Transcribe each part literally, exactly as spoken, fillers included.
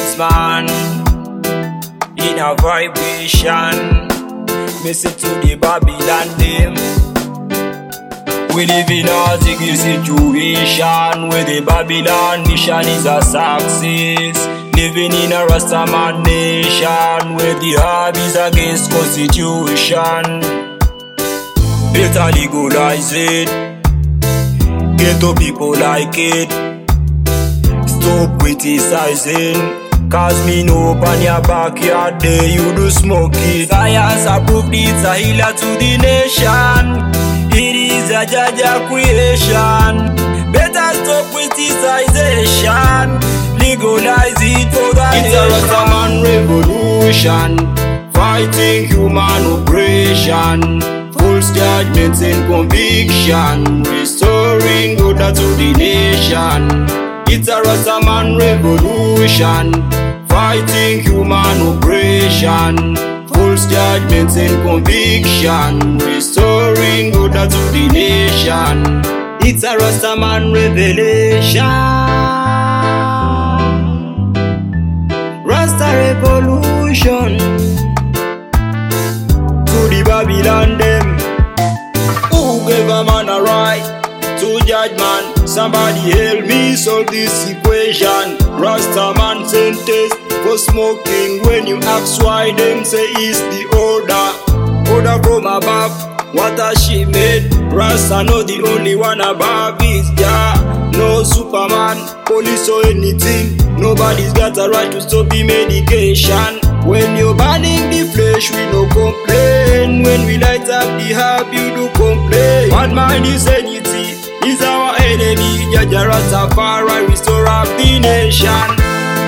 policeman in a vibration. Listen to the Babylon them. We live in a ziggy situation where the Babylon mission is a success. Living in a Rastaman nation where the hub is against constitution. Better legalize it. Ghetto people like it. Stop criticizing. Cause me know up on your backyard there you do smoke it. Science approved it's a healer to the nation. It is a Jaja creation. Better stop criticization. Legalize it for the nation. It's a Rastaman revolution. Fighting human oppression. False judgments and conviction. Restoring order to the nation. It's a Rastaman revolution. Fighting human oppression. False judgments and conviction. Restoring order to the nation. It's a Rastaman revelation. Rasta revolution. To the Babylon them. Who gave a man a right to judge man? Somebody help me solve this equation. Rastaman sentence for smoking. When you ask why, them say it's the order. Order from above, what has she made? Rasta not the only one above is Jah. No Superman, police or anything. Nobody's got a right to stop the medication. When you're burning the flesh, we no complain. When we light up the herb, you do complain. One mind is sanity, is our enemy. Jaja Rastafari, restore up the nation.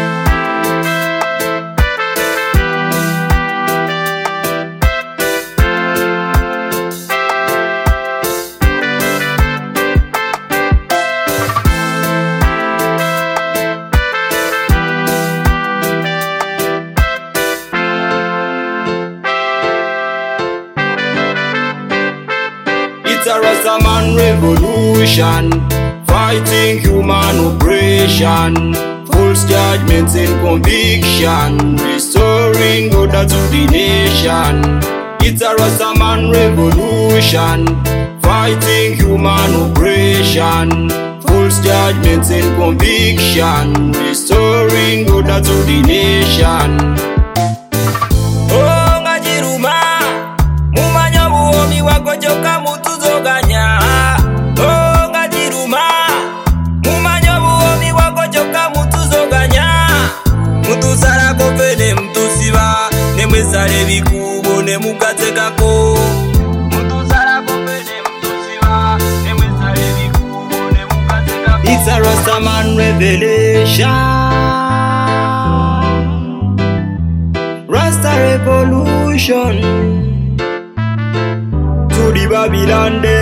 It's a Rastaman revolution. Fighting human oppression. False judgments and conviction. Restoring order to the nation. It's a Rastaman revolution. Fighting human oppression. False judgments and conviction. Restoring order to the nation. Oh, ngajiruma mumanya buomi wakojoka mutuzoganya. Oh, ngajiruma mumanya buomi wakojoka mutuzoganya. Mutuzara kopene mtusiba nemwesale bikubo nemukatekako. Mutuzara kopene mtusiba nemwesale bikubo nemukatekako. It's a Rastaman revelation. Rasta revolution. To the Babylon them.